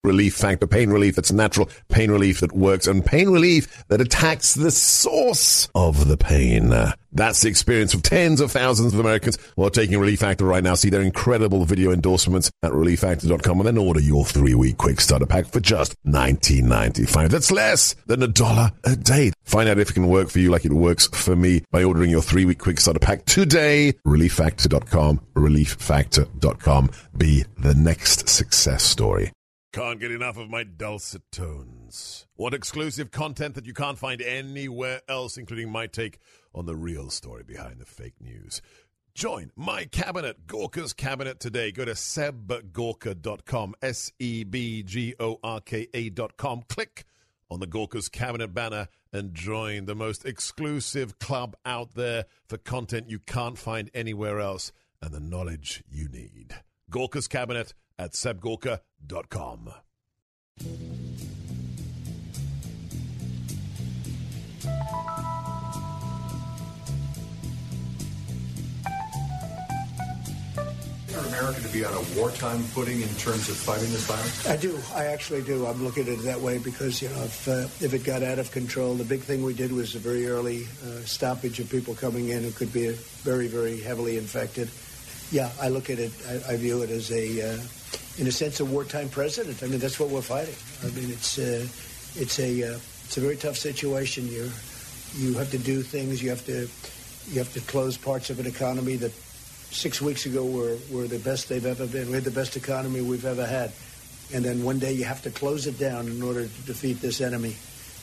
Relief Factor. Pain relief that's natural, pain relief that works, and pain relief that attacks the source of the pain. That's the experience of tens of thousands of Americans who are taking Relief Factor right now. See their incredible video endorsements at relieffactor.com and then order your 3-week quick starter pack for just $19.95. That's less than $1 a day. Find out if it can work for you like it works for me by ordering your 3-week quick starter pack today. relieffactor.com, relieffactor.com. Be the next success story. Can't get enough of my dulcet tones. Want exclusive content that you can't find anywhere else, including my take on the real story behind the fake news? Join my cabinet, Gorka's Cabinet, today. Go to sebgorka.com, sebgorka.com. Click on the Gorka's Cabinet banner and join the most exclusive club out there for content you can't find anywhere else and the knowledge you need. Gorka's Cabinet at sebgorka.com. America to be on a wartime footing in terms of fighting this virus? I do. I actually do. I'm looking at it that way because, if it got out of control, the big thing we did was a very early stoppage of people coming in who could be very, very heavily infected. Yeah, I look at it, I view it as in a sense, a wartime president. I mean, that's what we're fighting. I mean, it's a very tough situation. You have to do things. You have to close parts of an economy that 6 weeks ago were the best they've ever been. We had the best economy we've ever had. And then one day you have to close it down in order to defeat this enemy.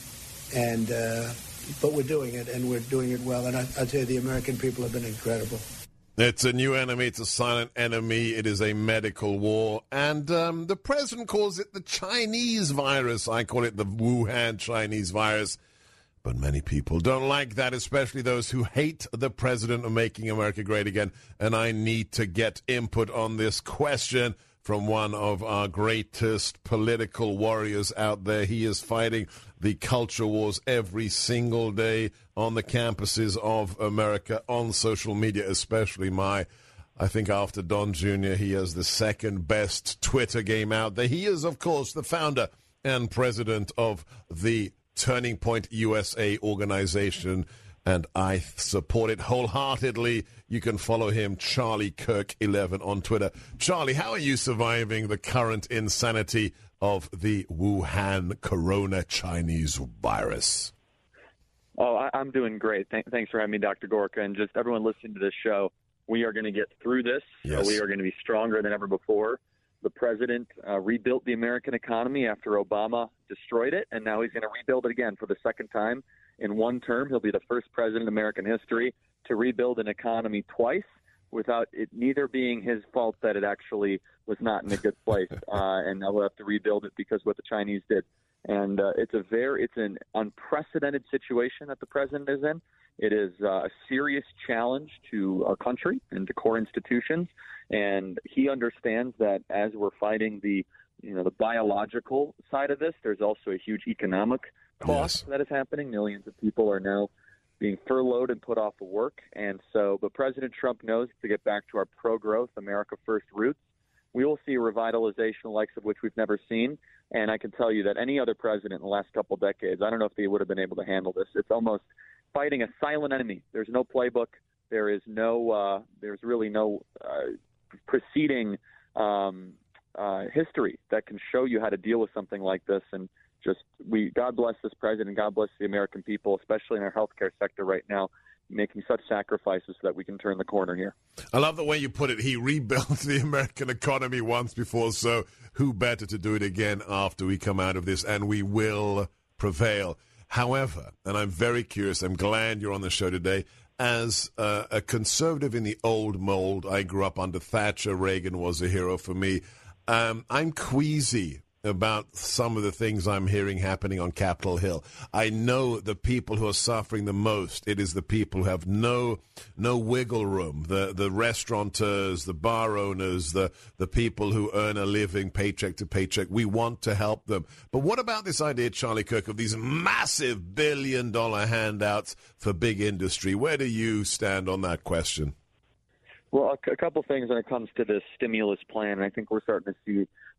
And but we're doing it, and we're doing it well. And I'll tell you, the American people have been incredible. It's a new enemy. It's a silent enemy. It is a medical war. And the president calls it the Chinese virus. I call it the Wuhan Chinese virus. But many people don't like that, especially those who hate the president of making America great again. And I need to get input on this question from one of our greatest political warriors out there. He is fighting the culture wars every single day on the campuses of America, on social media, especially I think after Don Jr., he has the second best Twitter game out there. He is, of course, the founder and president of the Turning Point USA organization, and I support it wholeheartedly. You can follow him, Charlie Kirk 11 on Twitter. Charlie, how are you surviving the current insanity of the Wuhan corona Chinese virus? Oh, I'm doing great. Thanks for having me, Dr. Gorka, and just everyone listening to this show. We are going to get through this. Yes. We are going to be stronger than ever before. The president rebuilt the American economy after Obama destroyed it, and now he's going to rebuild it again for the second time in one term. He'll be the first president in American history to rebuild an economy twice without it neither being his fault that it actually was not in a good place, and now we'll have to rebuild it because of what the Chinese did. And it's an unprecedented situation that the president is in. It is a serious challenge to our country and to core institutions. And he understands that as we're fighting the biological side of this, there's also a huge economic cost that is happening. Millions of people are now being furloughed and put off of work. But President Trump knows to get back to our pro-growth, America First roots, we will see a revitalization the likes of which we've never seen. And I can tell you that any other president in the last couple of decades, I don't know if they would have been able to handle this. It's almost fighting a silent enemy. There's no playbook. There is no. There's really no preceding history that can show you how to deal with something like this. And God bless this president. God bless the American people, especially in our healthcare sector right now, making such sacrifices so that we can turn the corner here. I love the way you put it. He rebuilt the American economy once before, so who better to do it again after we come out of this, and we will prevail. However, and I'm very curious, I'm glad you're on the show today, as a conservative in the old mold, I grew up under Thatcher. Reagan was a hero for me. I'm queasy about some of the things I'm hearing happening on Capitol Hill. I know the people who are suffering the most, it is the people who have no wiggle room, the restaurateurs, the bar owners, the people who earn a living paycheck to paycheck. We want to help them. But what about this idea, Charlie Kirk, of these massive billion-dollar handouts for big industry? Where do you stand on that question? Well, a couple things when it comes to this stimulus plan, and I think we're starting to see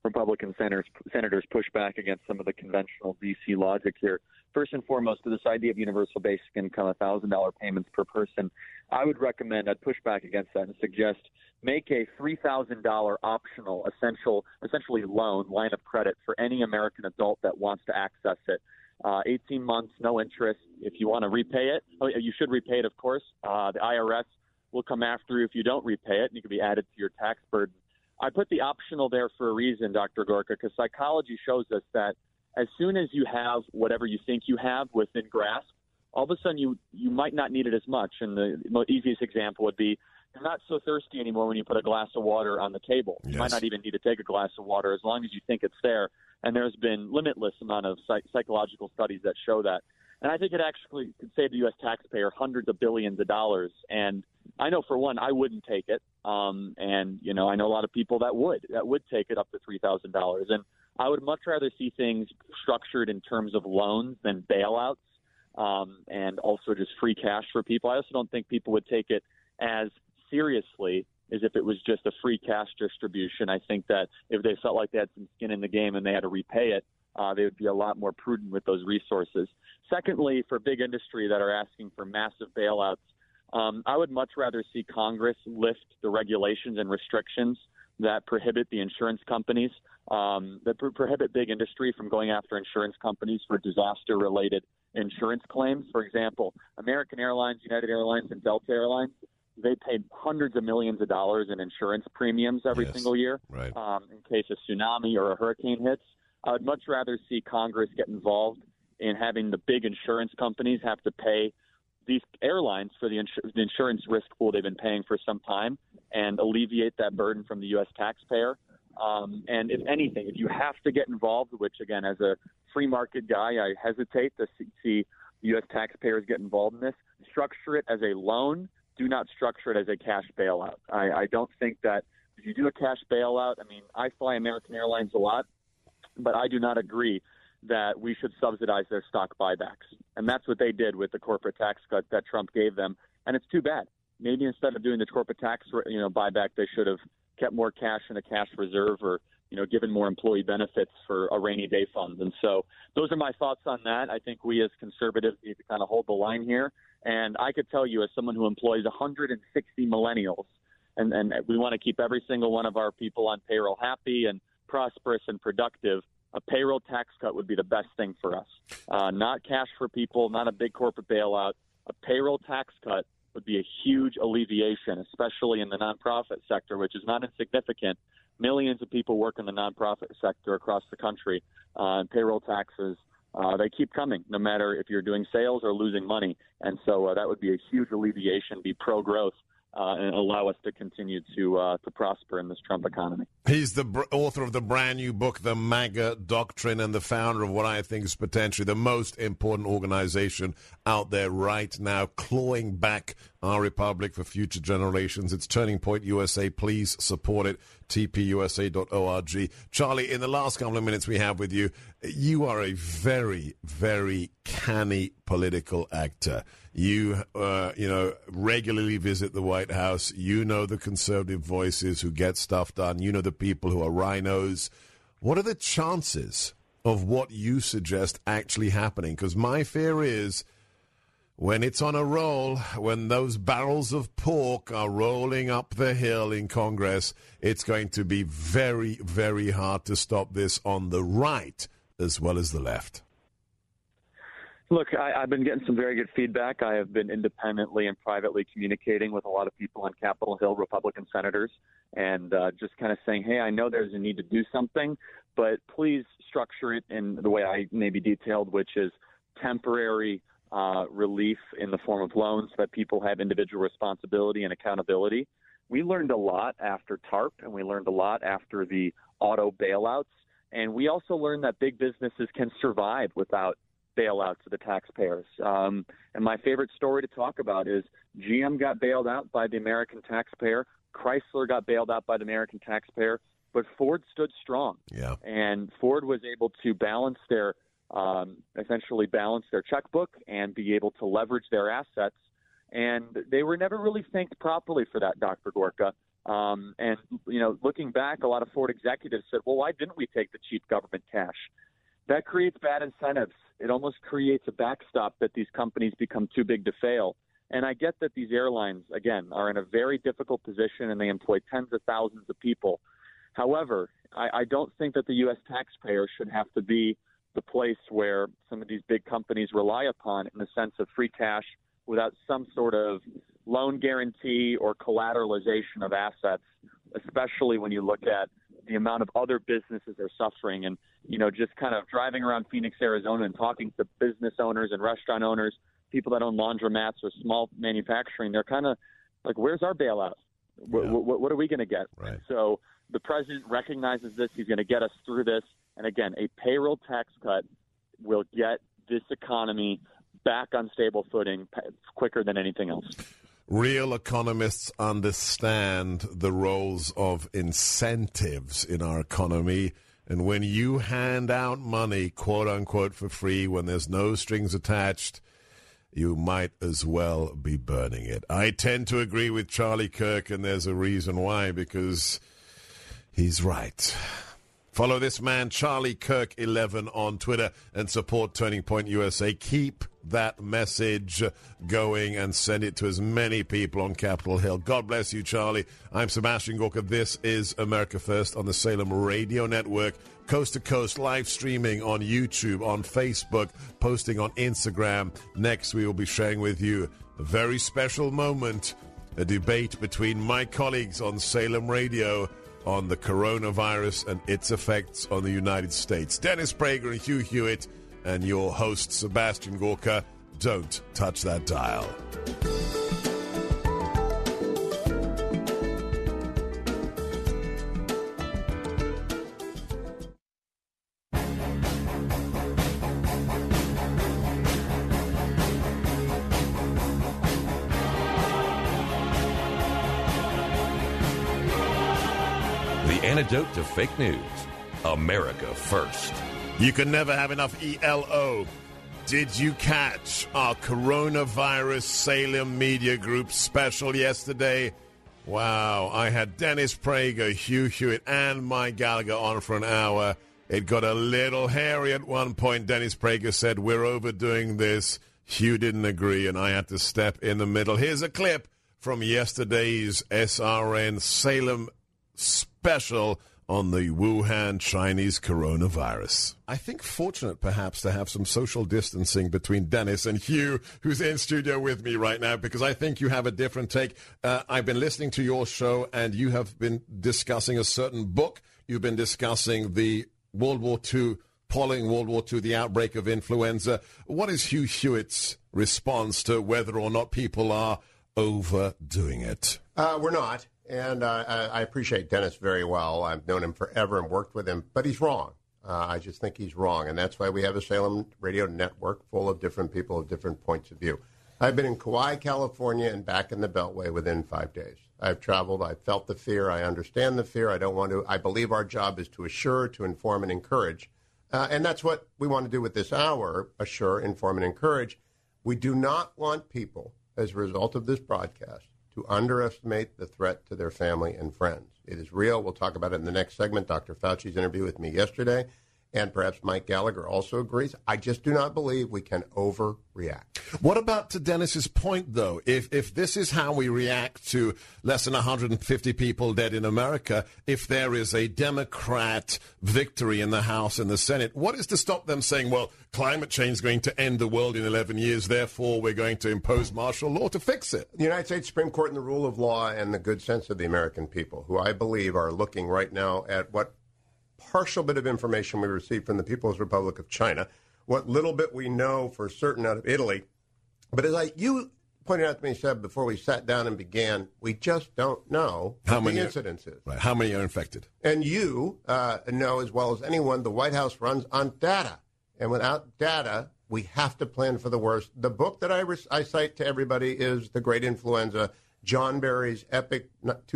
Republican senators push back against some of the conventional D.C. logic here. First and foremost, to this idea of universal basic income, $1,000 payments per person, I'd push back against that and suggest make a $3,000 optional, essentially line of credit for any American adult that wants to access it. 18 months, no interest. If you want to repay it, you should repay it, of course. The IRS will come after you if you don't repay it, and you can be added to your tax burden. I put the optional there for a reason, Dr. Gorka, because psychology shows us that as soon as you have whatever you think you have within grasp, all of a sudden you might not need it as much. And the easiest example would be you're not so thirsty anymore when you put a glass of water on the table. Yes. You might not even need to take a glass of water as long as you think it's there. And there's been limitless amount of psychological studies that show that. And I think it actually could save the U.S. taxpayer hundreds of billions of dollars. And I know, for one, I wouldn't take it. And, I know a lot of people that would take it up to $3,000. And I would much rather see things structured in terms of loans than bailouts, and also just free cash for people. I also don't think people would take it as seriously as if it was just a free cash distribution. I think that if they felt like they had some skin in the game and they had to repay it, they would be a lot more prudent with those resources. Secondly, for big industry that are asking for massive bailouts, I would much rather see Congress lift the regulations and restrictions that prohibit the insurance companies, that prohibit big industry from going after insurance companies for disaster-related insurance claims. For example, American Airlines, United Airlines, and Delta Airlines, they paid hundreds of millions of dollars in insurance premiums every single year, right, in case a tsunami or a hurricane hits. I would much rather see Congress get involved in having the big insurance companies have to pay these airlines for the insurance risk pool they've been paying for some time and alleviate that burden from the U.S. taxpayer. And if anything, if you have to get involved, which, again, as a free market guy, I hesitate to see U.S. taxpayers get involved in this, structure it as a loan. Do not structure it as a cash bailout. I don't think that if you do a cash bailout, I fly American Airlines a lot, but I do not agree that we should subsidize their stock buybacks. And that's what they did with the corporate tax cut that Trump gave them. And it's too bad. Maybe instead of doing the corporate tax buyback, they should have kept more cash in a cash reserve or given more employee benefits for a rainy day fund. And so those are my thoughts on that. I think we as conservatives need to kind of hold the line here. And I could tell you, as someone who employs 160 millennials, and we want to keep every single one of our people on payroll happy and prosperous and productive, a payroll tax cut would be the best thing for us. Not cash for people, not a big corporate bailout. A payroll tax cut would be a huge alleviation, especially in the nonprofit sector, which is not insignificant. Millions of people work in the nonprofit sector across the country, and payroll taxes, they keep coming, no matter if you're doing sales or losing money. And so that would be a huge alleviation, be pro-growth, and allow us to continue to prosper in this Trump economy. He's the author of the brand new book, The MAGA Doctrine, and the founder of what I think is potentially the most important organization out there right now, clawing back our republic for future generations. It's Turning Point USA. Please support it. tpusa.org. Charlie, in the last couple of minutes we have with you, you are a very, very canny political actor. You, regularly visit the White House. You know the conservative voices who get stuff done. You know the people who are rhinos. What are the chances of what you suggest actually happening? Because my fear is when it's on a roll, when those barrels of pork are rolling up the hill in Congress, it's going to be very, very hard to stop this on the right as well as the left. Look, I've been getting some very good feedback. I have been independently and privately communicating with a lot of people on Capitol Hill, Republican senators, and just kind of saying, hey, I know there's a need to do something, but please structure it in the way I maybe detailed, which is temporary relief in the form of loans so that people have individual responsibility and accountability. We learned a lot after TARP, and we learned a lot after the auto bailouts, and we also learned that big businesses can survive without bailouts to the taxpayers. And my favorite story to talk about is GM got bailed out by the American taxpayer. Chrysler got bailed out by the American taxpayer, but Ford stood strong. Yeah. And Ford was able to essentially balance their checkbook and be able to leverage their assets. And they were never really thanked properly for that, Dr. Gorka. And, looking back, a lot of Ford executives said, well, why didn't we take the cheap government cash? That creates bad incentives. It almost creates a backstop that these companies become too big to fail. And I get that these airlines, again, are in a very difficult position and they employ tens of thousands of people. However, I don't think that the U.S. taxpayer should have to be the place where some of these big companies rely upon in the sense of free cash without some sort of loan guarantee or collateralization of assets, especially when you look at the amount of other businesses are suffering. And, just kind of driving around Phoenix, Arizona and talking to business owners and restaurant owners, people that own laundromats or small manufacturing, they're kind of like, where's our bailout? Yeah. What are we going to get? Right. So the president recognizes this. He's going to get us through this. And again, a payroll tax cut will get this economy back on stable footing quicker than anything else. Real economists understand the roles of incentives in our economy. And when you hand out money, quote unquote, for free, when there's no strings attached, you might as well be burning it. I tend to agree with Charlie Kirk, and there's a reason why, because he's right. Follow this man, Charlie Kirk 11 on Twitter, and support Turning Point USA. Keep that message going and send it to as many people on Capitol Hill. God bless you, Charlie. I'm Sebastian Gorka. This is America First on the Salem Radio Network. Coast to coast, live streaming on YouTube, on Facebook, posting on Instagram. Next, we will be sharing with you a very special moment, a debate between my colleagues on Salem Radio on the coronavirus and its effects on the United States. Dennis Prager and Hugh Hewitt and your host, Sebastian Gorka. Don't touch that dial. Antidote to fake news. America First. You can never have enough ELO. Did you catch our coronavirus Salem Media Group special yesterday? Wow, I had Dennis Prager, Hugh Hewitt, and Mike Gallagher on for an hour. It got a little hairy at one point. Dennis Prager said, we're overdoing this. Hugh didn't agree, and I had to step in the middle. Here's a clip from yesterday's SRN Salem special on the Wuhan Chinese coronavirus. I think fortunate, perhaps, to have some social distancing between Dennis and Hugh, who's in studio with me right now, because I think you have a different take. I've been listening to your show, and you have been discussing a certain book. You've been discussing the World War II, following World War II, the outbreak of influenza. What is Hugh Hewitt's response to whether or not people are overdoing it? We're not. And I appreciate Dennis very well. I've known him forever and worked with him, but he's wrong. I just think he's wrong, and that's why we have a Salem Radio Network full of different people with different points of view. I've been in Kauai, California, and back in the Beltway within 5 days. I've traveled. I've felt the fear. I understand the fear. I believe our job is to assure, to inform, and encourage. And that's what we want to do with this hour, assure, inform, and encourage. We do not want people, as a result of this broadcast, to underestimate the threat to their family and friends. It is real. We'll talk about it in the next segment. Dr. Fauci's interview with me yesterday, and perhaps Mike Gallagher also agrees. I just do not believe we can overreact. What about to Dennis's point, though? If this is how we react to less than 150 people dead in America, if there is a Democrat victory in the House and the Senate, what is to stop them saying, well, climate change is going to end the world in 11 years, therefore we're going to impose martial law to fix it? The United States Supreme Court and the rule of law and the good sense of the American people, who I believe are looking right now at what partial bit of information we received from the People's Republic of China, what little bit we know for certain out of Italy. But as you pointed out to me, Seb, before we sat down and began, we just don't know what the incidence is. Right. How many are infected? And you know as well as anyone, the White House runs on data. And without data, we have to plan for the worst. The book that I cite to everybody is The Great Influenza, John Barry's epic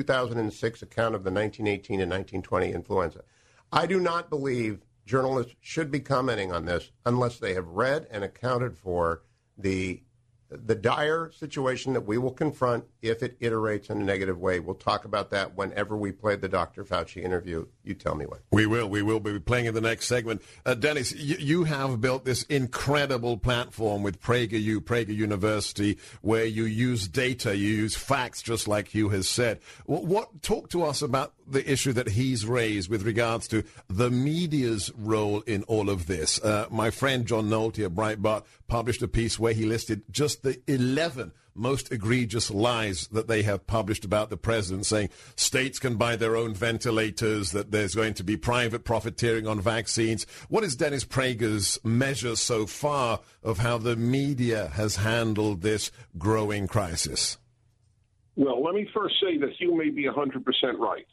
2006 account of the 1918 and 1920 influenza. I do not believe journalists should be commenting on this unless they have read and accounted for the the dire situation that we will confront if it iterates in a negative way. We'll talk about that whenever we play the Dr. Fauci interview. You tell me when. We will be playing in the next segment. Dennis, you have built this incredible platform with Prager University, where you use data, you use facts, just like Hugh has said. Talk to us about the issue that he's raised with regards to the media's role in all of this. My friend John Nolte at Breitbart published a piece where he listed just the 11 most egregious lies that they have published about the president, saying states can buy their own ventilators, that there's going to be private profiteering on vaccines. What is Dennis Prager's measure so far of how the media has handled this growing crisis? Well, let me first say that Hugh may be 100% right.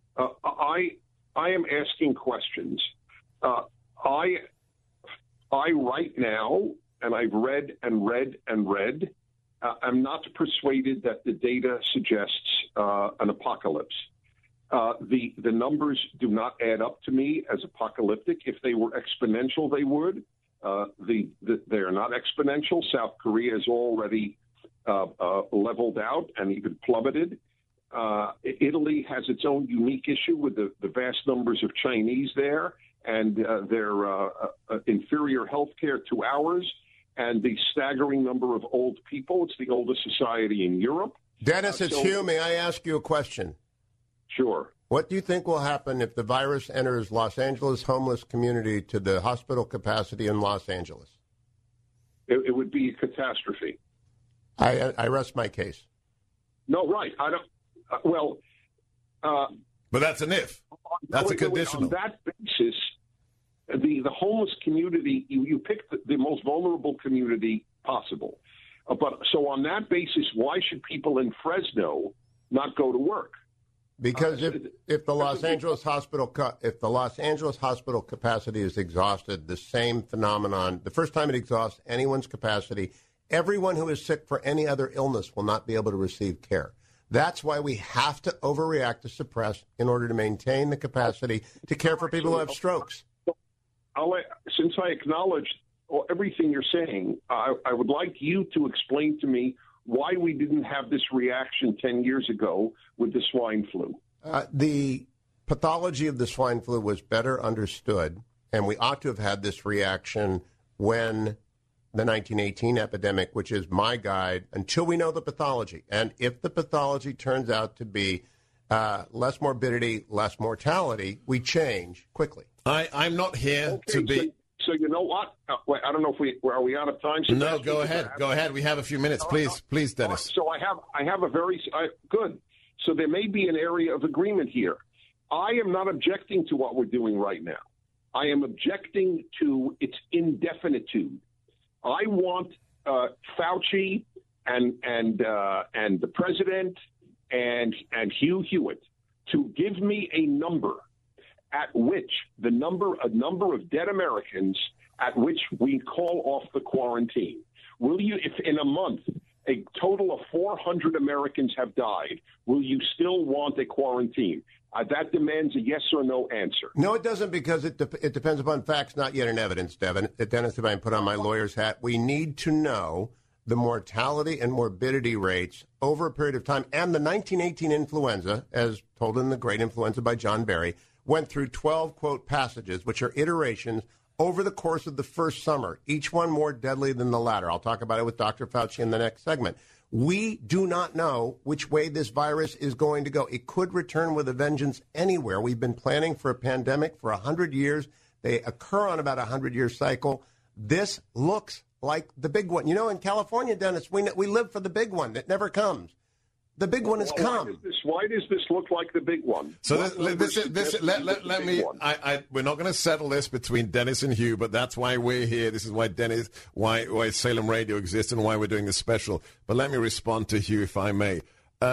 I am asking questions. I right now, and I've read and read and read, I'm not persuaded that the data suggests an apocalypse. The numbers do not add up to me as apocalyptic. If they were exponential, they would. They are not exponential. South Korea is already leveled out and even plummeted. Italy has its own unique issue with the vast numbers of Chinese there and their inferior health care to ours, and the staggering number of old people. It's the oldest society in Europe. Dennis, it's Hugh. May I ask you a question? Sure. What do you think will happen if the virus enters Los Angeles homeless community to the hospital capacity in Los Angeles? It would be a catastrophe. I rest my case. No, right. I don't. But that's an if. That's a conditional. On that basis, the homeless community, you pick the most vulnerable community possible. But so on that basis, why should people in Fresno not go to work? Because if the Los Angeles hospital capacity is exhausted, the same phenomenon, the first time it exhausts anyone's capacity, everyone who is sick for any other illness will not be able to receive care. That's why we have to overreact to suppress in order to maintain the capacity to care for people who have strokes. Since I acknowledged everything you're saying, I would like you to explain to me why we didn't have this reaction 10 years ago with the swine flu. The pathology of the swine flu was better understood, and we ought to have had this reaction when the 1918 epidemic, which is my guide, until we know the pathology. And if the pathology turns out to be less morbidity, less mortality, we change quickly. I'm not here to be... So you know what? I don't know if are we out of time? So no, go ahead. Go ahead. We have a few minutes. Please, Dennis. So I have a very good. So there may be an area of agreement here. I am not objecting to what we're doing right now. I am objecting to its indefinitude. I want Fauci and the president and Hugh Hewitt to give me a number at which a number of dead Americans at which we call off the quarantine. Will you, if in a month a total of 400 Americans have died, will you still want a quarantine? That demands a yes or no answer. No, it doesn't, because it depends upon facts, not yet in evidence, Dennis, if I can put on my lawyer's hat. We need to know the mortality and morbidity rates over a period of time. And the 1918 influenza, as told in The Great Influenza by John Barry, went through 12, quote, passages, which are iterations over the course of the first summer, each one more deadly than the latter. I'll talk about it with Dr. Fauci in the next segment. We do not know which way this virus is going to go. It could return with a vengeance anywhere. We've been planning for a pandemic for 100 years. They occur on about a 100-year cycle. This looks like the big one. You know, in California, Dennis, we live for the big one that never comes. The big one has come. Why does this look like the big one? So let me. We're not going to settle this between Dennis and Hugh, but that's why we're here. This is why why Salem Radio exists, and why we're doing this special. But let me respond to Hugh, if I may.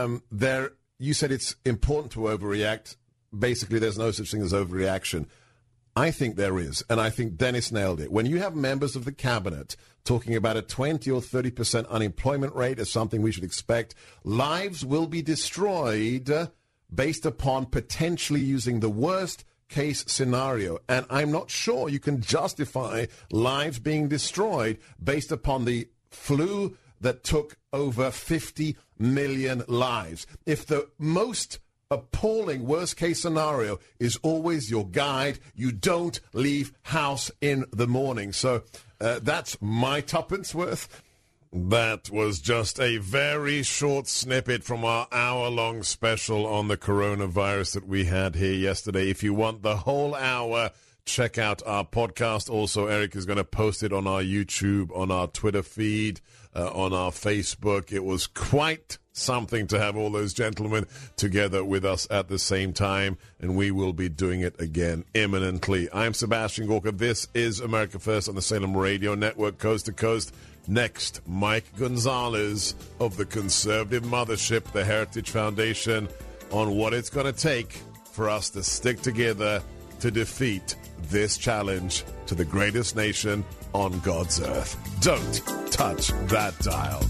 You said it's important to overreact. Basically, there's no such thing as overreaction. I think there is, and I think Dennis nailed it. When you have members of the cabinet talking about a 20 or 30% unemployment rate as something we should expect, lives will be destroyed based upon potentially using the worst case scenario. And I'm not sure you can justify lives being destroyed based upon the flu that took over 50 million lives. If the most appalling worst-case scenario is always your guide, you don't leave house in the morning. So that's my tuppence worth. That was just a very short snippet from our hour-long special on the coronavirus that we had here yesterday. If you want the whole hour, check out our podcast. Also, Eric is going to post it on our YouTube, on our Twitter feed, on our Facebook. It was quite something to have all those gentlemen together with us at the same time, and we will be doing it again imminently. I'm Sebastian Gorka. This is America First on the Salem Radio Network, coast to coast. Next, Mike Gonzalez of the conservative mothership, the Heritage Foundation, on what it's going to take for us to stick together to defeat this challenge to the greatest nation on God's earth. Don't touch that dial.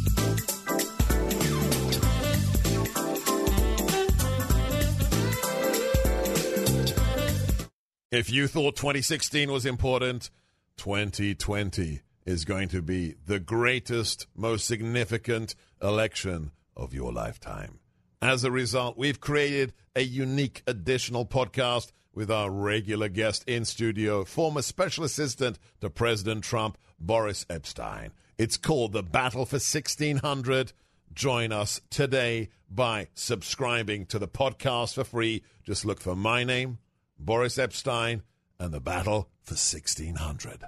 If you thought 2016 was important, 2020 is going to be the greatest, most significant election of your lifetime. As a result, we've created a unique additional podcast with our regular guest in studio, former special assistant to President Trump, Boris Epshteyn. It's called The Battle for 1600. Join us today by subscribing to the podcast for free. Just look for my name, Boris Epshteyn, and The Battle for 1600.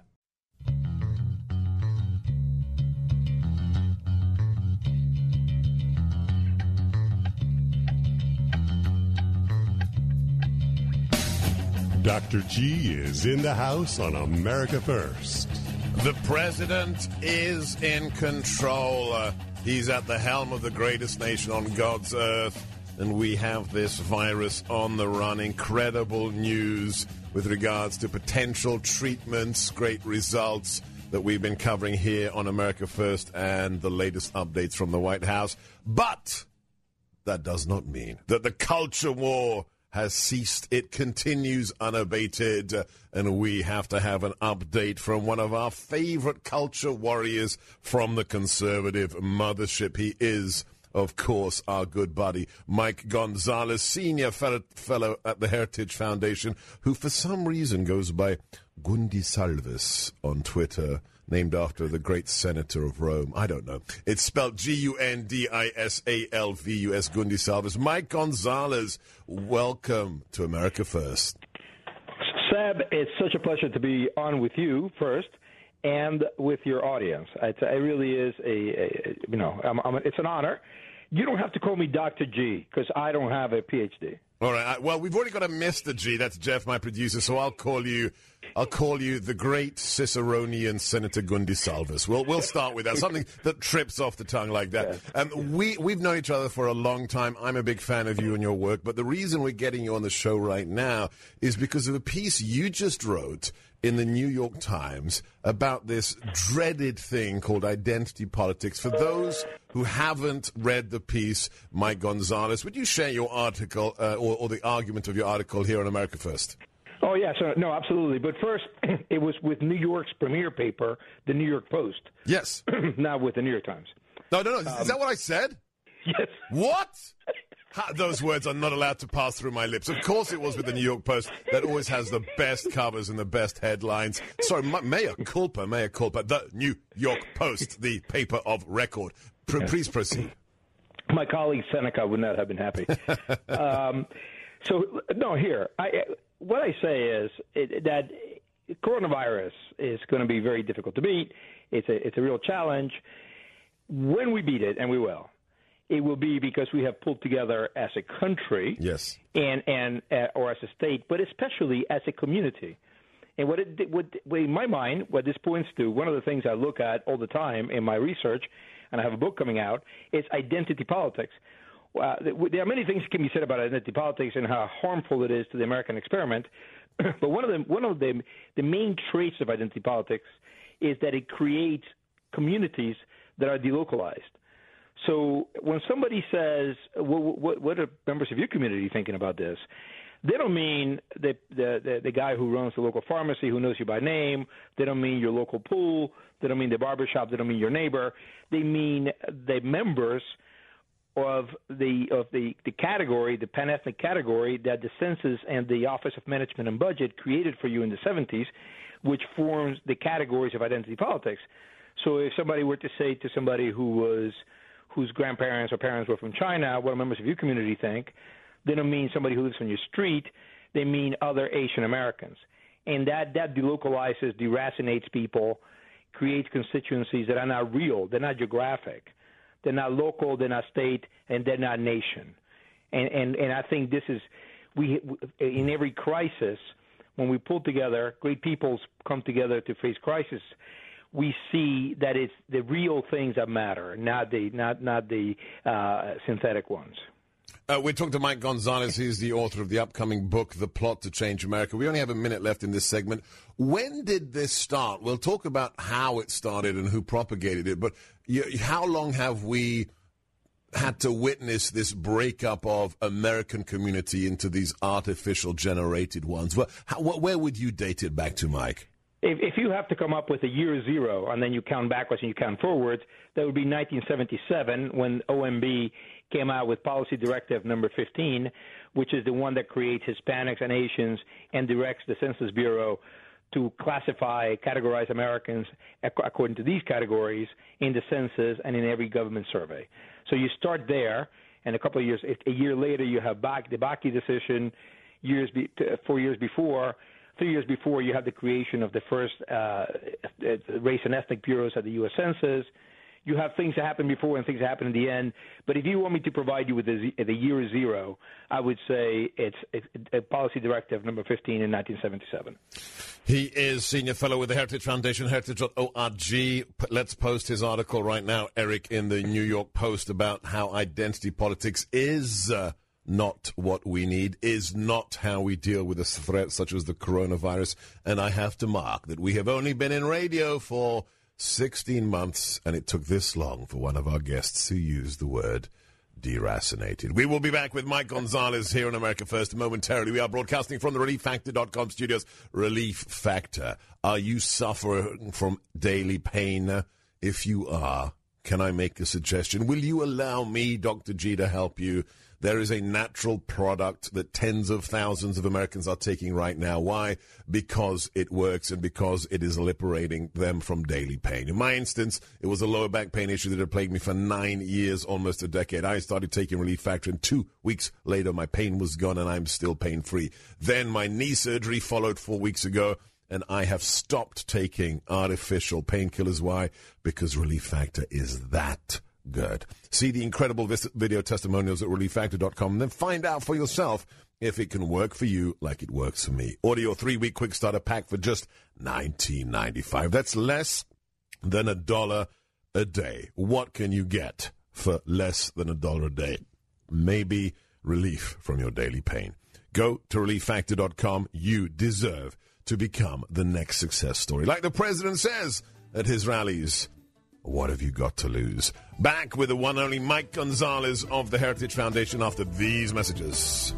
Dr. G is in the house on America First. The president is in control. He's at the helm of the greatest nation on God's earth. And we have this virus on the run. Incredible news with regards to potential treatments, great results that we've been covering here on America First and the latest updates from the White House. But that does not mean that the culture war has ceased. It continues unabated, and we have to have an update from one of our favorite culture warriors from the conservative mothership. He is, of course, our good buddy, Mike Gonzalez, senior fellow at the Heritage Foundation, who for some reason goes by Gundisalvis on Twitter, named after the great senator of Rome. I don't know. It's spelled Gundisalvus, Gundisalvis. Mike Gonzalez, welcome to America First. Seb, it's such a pleasure to be on with you first and with your audience. It really is it's an honor. You don't have to call me Dr. G because I don't have a PhD. All right. Well, we've already got a Mr. G. That's Jeff, my producer. So I'll call you the great Ciceronian Senator Gundisalvus. We'll start with that. Something that trips off the tongue like that. We've known each other for a long time. I'm a big fan of you and your work. But the reason we're getting you on the show right now is because of a piece you just wrote in the New York Times about this dreaded thing called identity politics. For those who haven't read the piece, Mike Gonzalez, would you share your article or the argument of your article here on America First? Oh, yeah. So, no, absolutely. But first, it was with New York's premier paper, the New York Post. Yes. Not with the New York Times. No. Is that what I said? Yes. What? Those words are not allowed to pass through my lips. Of course it was with the New York Post. That always has the best covers and the best headlines. Sorry, mea culpa. The New York Post, the paper of record. Please proceed. My colleague Seneca would not have been happy. What I say is that coronavirus is going to be very difficult to beat. It's a real challenge. When we beat it, and we will, it will be because we have pulled together as a country, yes, or as a state, but especially as a community. And in my mind, what this points to, one of the things I look at all the time in my research, and I have a book coming out, is identity politics. There are many things that can be said about identity politics and how harmful it is to the American experiment. But one of the main traits of identity politics is that it creates communities that are delocalized. So when somebody says, what are members of your community thinking about this? They don't mean the guy who runs the local pharmacy who knows you by name. They don't mean your local pool. They don't mean the barbershop. They don't mean your neighbor. They mean the members of the category, the pan-ethnic category that the census and the Office of Management and Budget created for you in the 70s, which forms the categories of identity politics. So if somebody were to say to somebody whose grandparents or parents were from China, what do members of your community think? They don't mean somebody who lives on your street. They mean other Asian Americans. And that delocalizes, deracinates people, creates constituencies that are not real. They're not geographic. They're not local. They're not state. And they're not nation. And I think this is we in every crisis, when we pull together, great peoples come together to face crisis, we see that it's the real things that matter, not the synthetic ones. We talked to Mike Gonzalez. He's the author of the upcoming book, The Plot to Change America. We only have a minute left in this segment. When did this start? We'll talk about how it started and who propagated it, but how long have we had to witness this breakup of American community into these artificial generated ones? Where would you date it back to, Mike? If you have to come up with a year zero and then you count backwards and you count forwards, that would be 1977 when OMB came out with Policy Directive number 15, which is the one that creates Hispanics and Asians and directs the Census Bureau to classify, categorize Americans according to these categories in the census and in every government survey. So you start there, and a year later you have the Bakke decision. 4 years before, 3 years before, you have the creation of the first race and ethnic bureaus at the U.S. Census. You have things that happen before and things that happen in the end. But if you want me to provide you with the year zero, I would say it's Policy Directive number 15 in 1977. He is Senior Fellow with the Heritage Foundation, heritage.org. Let's post his article right now, Eric, in the New York Post about how identity politics is not what we need, is not how we deal with a threat such as the coronavirus. And I have to mark that we have only been in radio for 16 months, and it took this long for one of our guests to use the word deracinated. We will be back with Mike Gonzalez here on America First momentarily. We are broadcasting from the ReliefFactor.com studios. Relief Factor. Are you suffering from daily pain? If you are, can I make a suggestion? Will you allow me, Dr. G, to help you? There is a natural product that tens of thousands of Americans are taking right now. Why? Because it works and because it is liberating them from daily pain. In my instance, it was a lower back pain issue that had plagued me for 9 years, almost a decade. I started taking Relief Factor, and 2 weeks later, my pain was gone, and I'm still pain-free. Then my knee surgery followed 4 weeks ago, and I have stopped taking artificial painkillers. Why? Because Relief Factor is that good. See the incredible video testimonials at ReliefFactor.com and then find out for yourself if it can work for you like it works for me. Order your 3-week quick starter pack for just $19.95. That's less than $1 a day. What can you get for less than $1 a day? Maybe relief from your daily pain. Go to ReliefFactor.com. You deserve to become the next success story. Like the president says at his rallies, what have you got to lose? Back with the one and only Mike Gonzalez of the Heritage Foundation after these messages.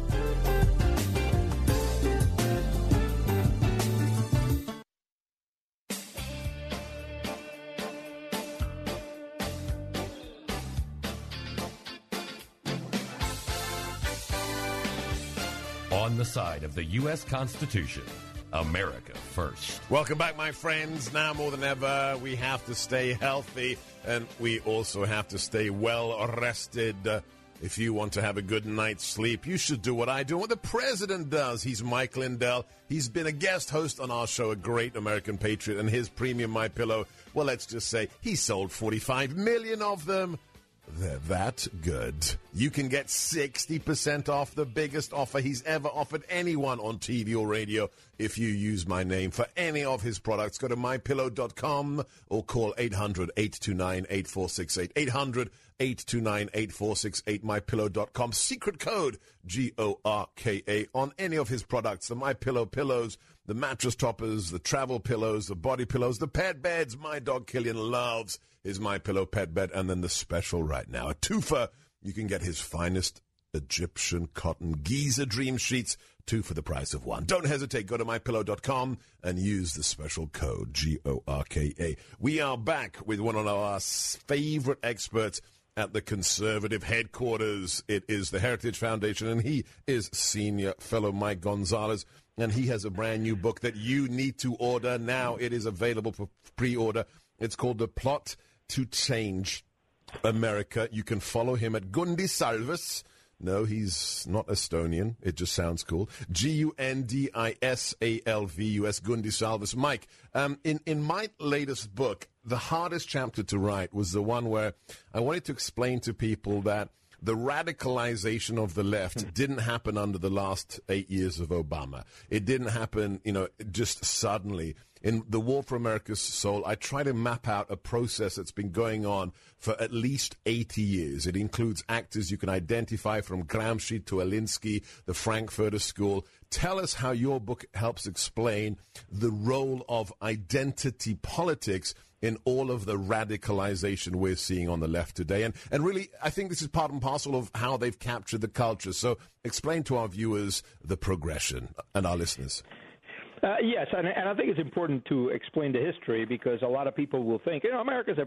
On the side of the U.S. Constitution, America first. Welcome back, my friends. Now more than ever, we have to stay healthy, and we also have to stay well rested. If you want to have a good night's sleep, you should do what I do, what the president does. He's Mike Lindell. He's been a guest host on our show, A Great American Patriot, and his premium MyPillow, well, let's just say he sold 45 million of them. They're that good. You can get 60% off, the biggest offer he's ever offered anyone on TV or radio if you use my name for any of his products. Go to MyPillow.com or call 800-829-8468. 800-829-8468, MyPillow.com. Secret code, GORKA, on any of his products. The MyPillow pillows, the mattress toppers, the travel pillows, the body pillows, the pet beds. My dog Killian loves his MyPillow pet bed. And then the special right now, a twofer. You can get his finest Egyptian cotton Giza Dream Sheets, 2 for the price of 1. Don't hesitate. Go to mypillow.com and use the special code GORKA. We are back with one of our favorite experts at the conservative headquarters. It is the Heritage Foundation, and he is Senior Fellow Mike Gonzalez, and he has a brand new book that you need to order now. It is available for pre-order. It's called The Plot to Change America. You can follow him at Gundisalvus. No, he's not Estonian. It just sounds cool. Gundisalvus, Gundisalvus. Mike, in my latest book, the hardest chapter to write was the one where I wanted to explain to people that the radicalization of the left didn't happen under the last 8 years of Obama. It didn't happen, just suddenly. In The War for America's Soul, I try to map out a process that's been going on for at least 80 years. It includes actors you can identify from Gramsci to Alinsky, the Frankfurter School. Tell us how your book helps explain the role of identity politics in all of the radicalization we're seeing on the left today. And really, I think this is part and parcel of how they've captured the culture. So explain to our viewers the progression and our listeners. Yes, and I think it's important to explain the history, because a lot of people will think, America's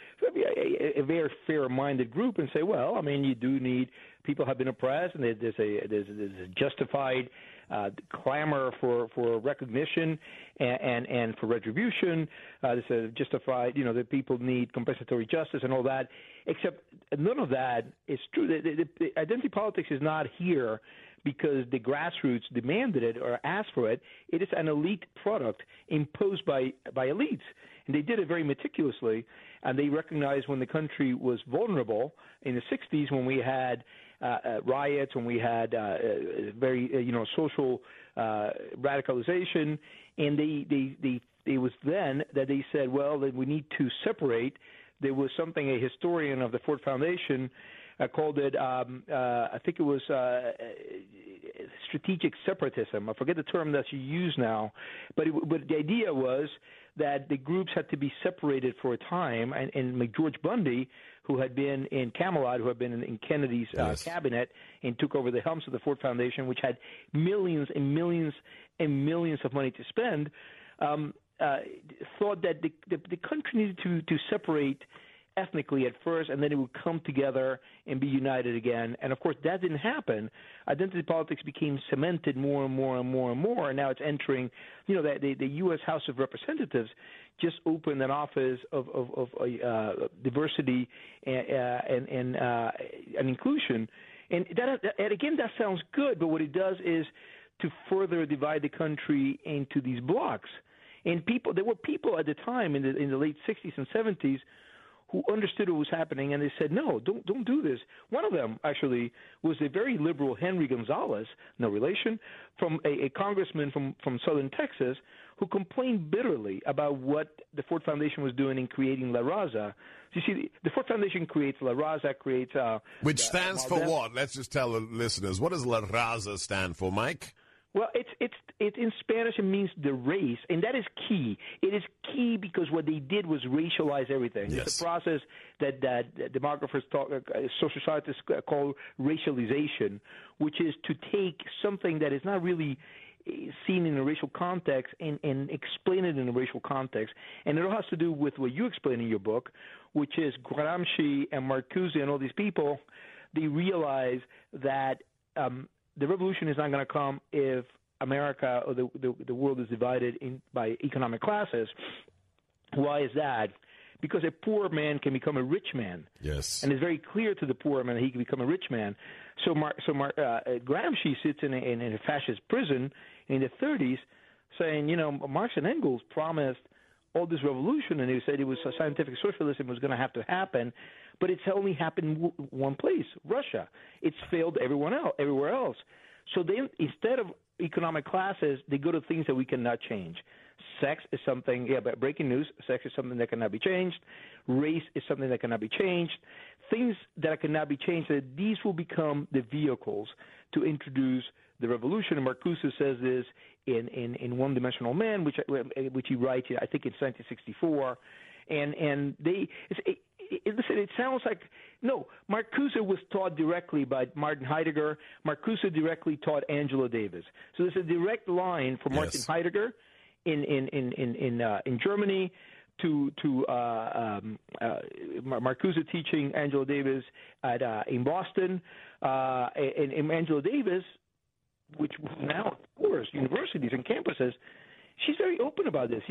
a very fair-minded group, and say, well, I mean, you do need, people have been oppressed, and there's a justified clamor for recognition and for retribution. There's a justified, that people need compensatory justice and all that, except none of that is true. The identity politics is not here because the grassroots demanded it or asked for it. It is an elite product imposed by elites. And they did it very meticulously, and they recognized when the country was vulnerable in the 60s, when we had riots, when we had very social radicalization, and it was then that they said, well, that we need to separate. There was something, a historian of the Ford Foundation called it, I think it was strategic separatism. I forget the term that you use now, but the idea was that the groups had to be separated for a time. And George Bundy, who had been in Camelot, who had been in Kennedy's cabinet and took over the helms of the Ford Foundation, which had millions and millions and millions of money to spend, thought that the country needed to separate ethnically at first, and then it would come together and be united again. And, of course, that didn't happen. Identity politics became cemented more and more and more and more, and now it's entering, the U.S. House of Representatives just opened an office of diversity and inclusion. And again, that sounds good, but what it does is to further divide the country into these blocks. And there were people at the time in the late 60s and 70s who understood what was happening, and they said, no, don't do this. One of them, actually, was a very liberal Henry Gonzalez, no relation, from a congressman from southern Texas, who complained bitterly about what the Ford Foundation was doing in creating La Raza. You see, the Ford Foundation creates La Raza, creates... Which stands for what? Let's just tell the listeners. What does La Raza stand for, Mike? Well, it's in Spanish, it means the race, and that is key. It is key because what they did was racialize everything. Yes. It's a process that demographers social scientists call racialization, which is to take something that is not really seen in a racial context and explain it in a racial context. And it all has to do with what you explain in your book, which is Gramsci and Marcuse and all these people, they realize that the revolution is not going to come if America or the world is divided by economic classes. Why is that? Because a poor man can become a rich man. Yes. And it's very clear to the poor man that he can become a rich man. So Gramsci sits in a fascist prison in the 30s saying, Marx and Engels promised all this revolution, and they said it was a scientific socialism was going to have to happen, but it's only happened one place, Russia. It's failed everywhere else. So then, instead of economic classes, they go to things that we cannot change. Sex is something, but breaking news, sex is something that cannot be changed. Race is something that cannot be changed. Things that cannot be changed, these will become the vehicles to introduce the revolution. And Marcuse says this in One Dimensional Man, which he writes, I think, in 1964. And listen, it sounds like, no, Marcuse was taught directly by Martin Heidegger. Marcuse directly taught Angela Davis. So there's a direct line from Martin Heidegger in Germany to Marcuse teaching Angela Davis in Boston. And Angela Davis, which now tours universities and campuses, she's very open about this.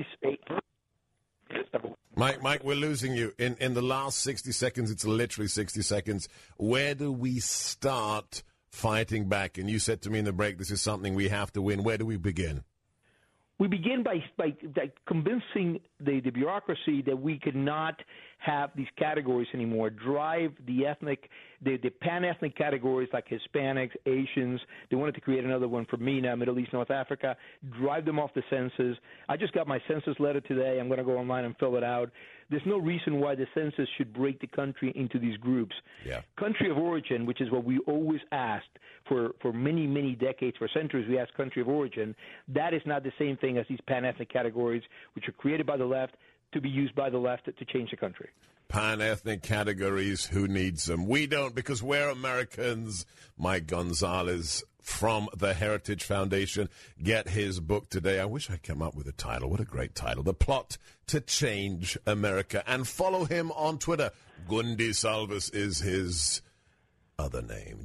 Mike, we're losing you. In the last 60 seconds, it's literally 60 seconds. Where do we start fighting back? And you said to me in the break, this is something we have to win. Where do we begin? We begin by convincing the bureaucracy that we cannot have these categories anymore, drive the pan-ethnic categories like Hispanics, Asians. They wanted to create another one for MENA, Middle East, North Africa, drive them off the census. I just got my census letter today. I'm going to go online and fill it out. There's no reason why the census should break the country into these groups. Yeah. Country of origin, which is what we always asked for many, many decades, for centuries, we asked country of origin. That is not the same thing as these pan-ethnic categories, which are created by the left to be used by the left to change the country. Pan-ethnic categories, who needs them? We don't, because we're Americans. Mike Gonzalez from the Heritage Foundation. Get his book today. I wish I'd come up with a title. What a great title. The Plot to Change America. And follow him on Twitter. Gundi Salvus is his other name.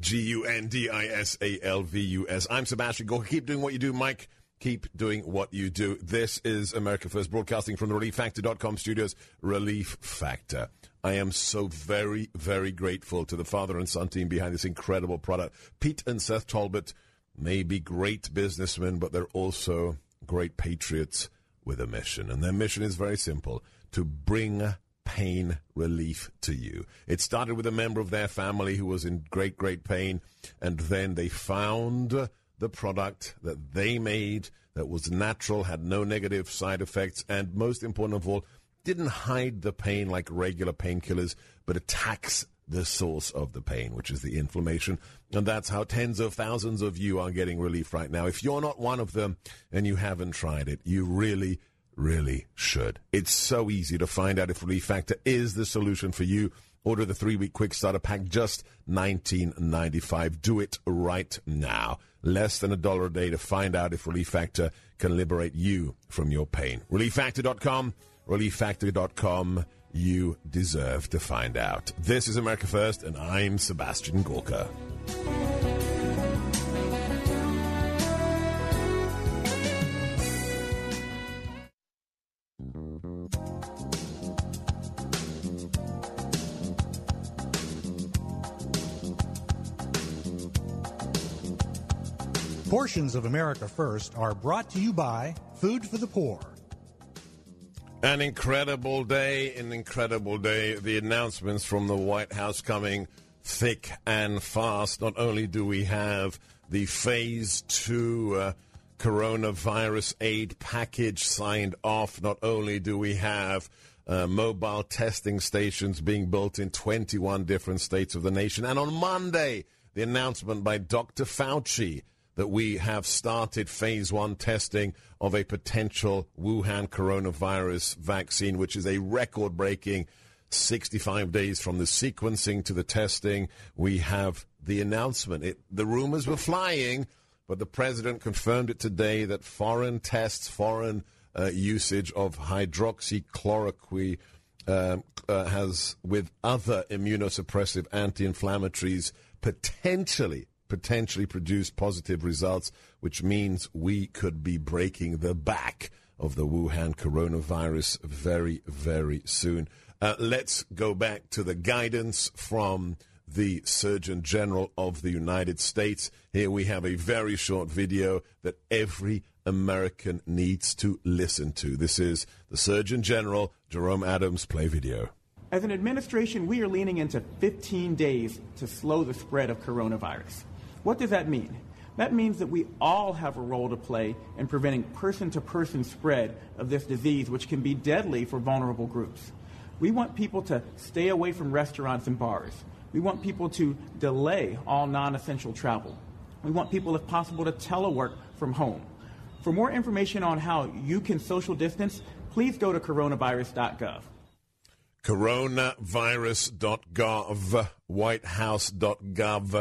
Gundisalvus. I'm Sebastian Gorka. Keep doing what you do, Mike. Keep doing what you do. This is America First, broadcasting from the ReliefFactor.com studios. Relief Factor. I am so very, very grateful to the father and son team behind this incredible product. Pete and Seth Talbot may be great businessmen, but they're also great patriots with a mission. And their mission is very simple: to bring pain relief to you. It started with a member of their family who was in great, great pain, and then they found the product that they made that was natural, had no negative side effects, and most important of all, didn't hide the pain like regular painkillers, but attacks the source of the pain, which is the inflammation. And that's how tens of thousands of you are getting relief right now. If you're not one of them and you haven't tried it, you really, really should. It's so easy to find out if Relief Factor is the solution for you. Order the 3-week quick starter pack, just $19.95. Do it right now. Less than $1 a day to find out if Relief Factor can liberate you from your pain. ReliefFactor.com. ReliefFactor.com. You deserve to find out. This is America First, and I'm Sebastian Gorka. Portions of America First are brought to you by Food for the Poor. An incredible day, The announcements from the White House coming thick and fast. Not only do we have the Phase 2 coronavirus aid package signed off, not only do we have mobile testing stations being built in 21 different states of the nation. And on Monday, the announcement by Dr. Fauci that we have started Phase 1 testing of a potential Wuhan coronavirus vaccine, which is a record-breaking 65 days from the sequencing to the testing. We have the announcement. The rumors were flying, but the president confirmed it today that foreign tests, foreign usage of hydroxychloroquine has, with other immunosuppressive anti-inflammatories, potentially produce positive results, which means we could be breaking the back of the Wuhan coronavirus very, very soon. Let's go back to the guidance from the Surgeon General of the United States. Here we have a very short video that every American needs to listen to. This is the Surgeon General, Jerome Adams. Play video. As an administration, we are leaning into 15 days to slow the spread of coronavirus. What does that mean? That means that we all have a role to play in preventing person-to-person spread of this disease, which can be deadly for vulnerable groups. We want people to stay away from restaurants and bars. We want people to delay all non-essential travel. We want people, if possible, to telework from home. For more information on how you can social distance, please go to coronavirus.gov. coronavirus.gov, whitehouse.gov,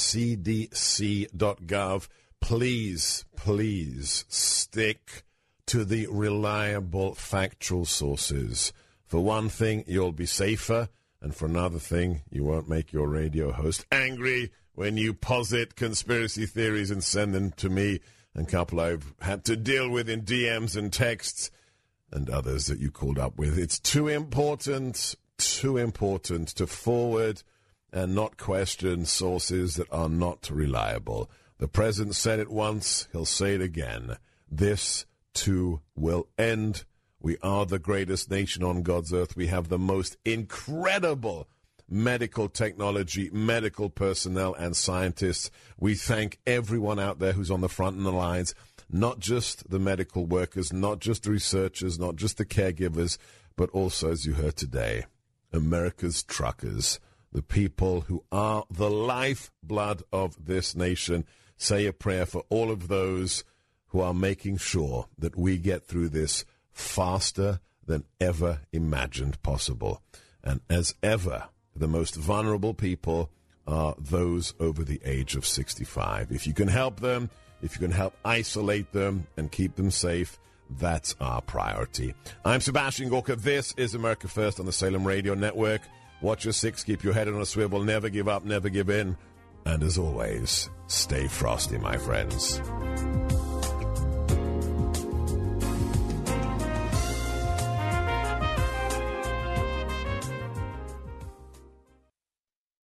cdc.gov. Please, please stick to the reliable factual sources. For one thing, you'll be safer, and for another thing, you won't make your radio host angry when you posit conspiracy theories and send them to me, and a couple I've had to deal with in DMs and texts, and others that you called up with. It's too important to forward and not question sources that are not reliable. The president said it once, he'll say it again. This, too, will end. We are the greatest nation on God's earth. We have the most incredible medical technology, medical personnel, and scientists. We thank everyone out there who's on the front and the lines, not just the medical workers, not just the researchers, not just the caregivers, but also, as you heard today, America's truckers, the people who are the lifeblood of this nation. Say a prayer for all of those who are making sure that we get through this faster than ever imagined possible. And as ever, the most vulnerable people are those over the age of 65. If you can help them, if you can help isolate them and keep them safe, that's our priority. I'm Sebastian Gorka. This is America First on the Salem Radio Network. Watch your six, keep your head on a swivel, never give up, never give in. And as always, stay frosty, my friends.